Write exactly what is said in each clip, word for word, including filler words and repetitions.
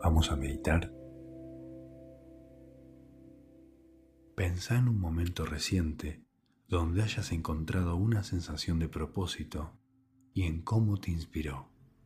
Vamos a meditar. Pensá en un momento reciente donde hayas encontrado una sensación de propósito y en cómo te inspiró.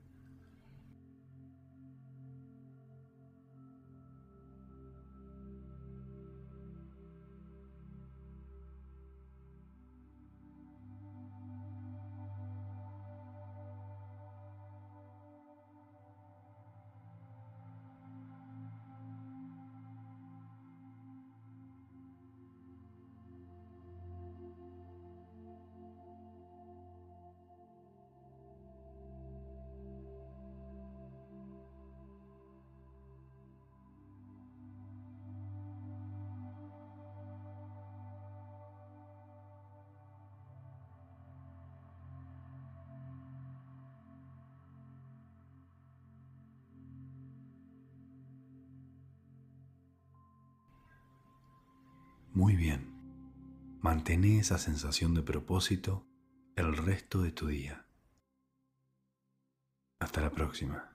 Muy bien. Mantén esa sensación de propósito el resto de tu día. Hasta la próxima.